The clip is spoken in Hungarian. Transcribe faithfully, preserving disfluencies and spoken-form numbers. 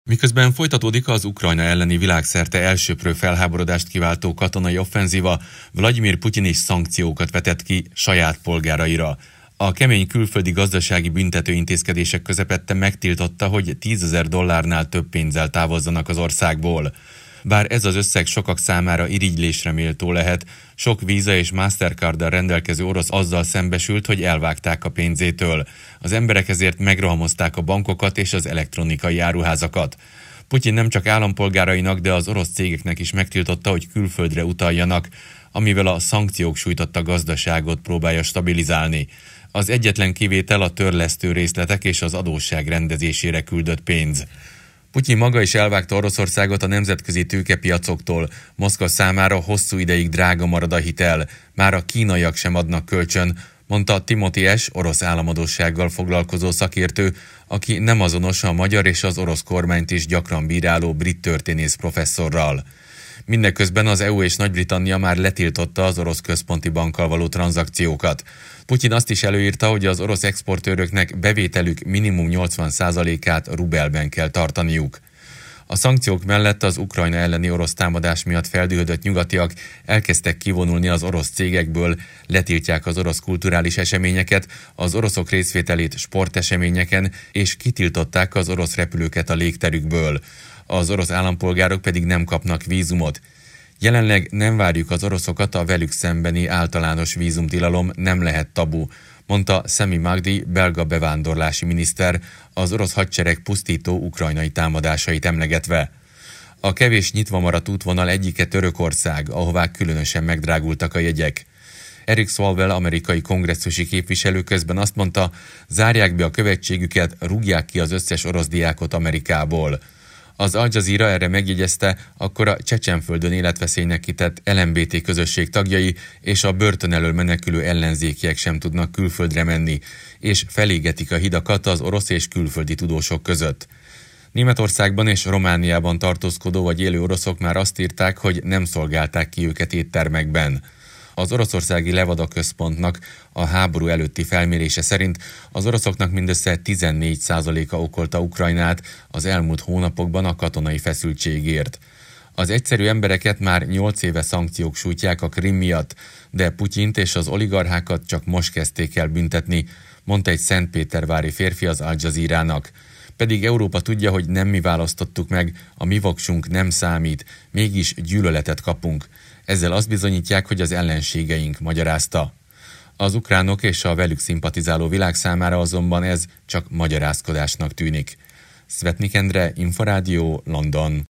Miközben folytatódik az Ukrajna elleni világszerte elsöprő felháborodást kiváltó katonai offenzíva, Vladimir Putyin is szankciókat vetett ki saját polgáraira. A kemény külföldi gazdasági büntető intézkedések közepette megtiltotta, hogy tízezer dollárnál több pénzzel távozzanak az országból. Bár ez az összeg sokak számára irigylésre méltó lehet, sok Visa és Mastercarddal rendelkező orosz azzal szembesült, hogy elvágták a pénzétől. Az emberek ezért megrohamozták a bankokat és az elektronikai áruházakat. Putyin nem csak állampolgárainak, de az orosz cégeknek is megtiltotta, hogy külföldre utaljanak, amivel a szankciók sújtotta gazdaságot próbálja stabilizálni. Az egyetlen kivétel a törlesztő részletek és az adósság rendezésére küldött pénz. Putyin maga is elvágta Oroszországot a nemzetközi tőkepiacoktól. Moszkva számára hosszú ideig drága marad a hitel, már a kínaiak sem adnak kölcsön, mondta Timothy Ash, orosz államadóssággal foglalkozó szakértő, aki nem azonos a magyar és az orosz kormányt is gyakran bíráló brit történész professzorral. Mindeközben az é u és Nagy-Britannia már letiltotta az orosz központi bankkal való tranzakciókat. Putyin azt is előírta, hogy az orosz exportőröknek bevételük minimum nyolcvan százalékát rubelben kell tartaniuk. A szankciók mellett az Ukrajna elleni orosz támadás miatt feldühödött nyugatiak elkezdtek kivonulni az orosz cégekből, letiltják az orosz kulturális eseményeket, az oroszok részvételét sporteseményeken, és kitiltották az orosz repülőket a légterükből. Az orosz állampolgárok pedig nem kapnak vízumot. Jelenleg nem várjuk az oroszokat, a velük szembeni általános vízumtilalom nem lehet tabu, mondta Sami Magdi, belga bevándorlási miniszter, az orosz hadsereg pusztító ukrajnai támadásait emlegetve. A kevés nyitva maradt útvonal egyike Törökország, ahová különösen megdrágultak a jegyek. Eric Swalwell amerikai kongresszusi képviselő közben azt mondta, zárják be a követségüket, rúgják ki az összes orosz diákot Amerikából. Az Al Jazeera erre megjegyezte, akkor a Csecsenföldön életveszélynek kitett el em bé té közösség tagjai és a börtön elől menekülő ellenzékiek sem tudnak külföldre menni, és felégetik a hidakat az orosz és külföldi tudósok között. Németországban és Romániában tartózkodó vagy élő oroszok már azt írták, hogy nem szolgálták ki őket éttermekben. Az oroszországi Levada központnak a háború előtti felmérése szerint az oroszoknak mindössze tizennégy százaléka okolta Ukrajnát az elmúlt hónapokban a katonai feszültségért. Az egyszerű embereket már nyolc éve szankciók sújtják a Krim miatt, de Putyint és az oligarchákat csak most kezdték el büntetni, mondta egy szentpétervári férfi az Al Jazeera-nak. Pedig Európa tudja, hogy nem mi választottuk meg, a mi voksunk nem számít, mégis gyűlöletet kapunk. Ezzel azt bizonyítják, hogy az ellenségeink, magyarázta. Az ukránok és a velük szimpatizáló világ számára azonban ez csak magyarázkodásnak tűnik. Szvetnik Endre, Inforádió, London.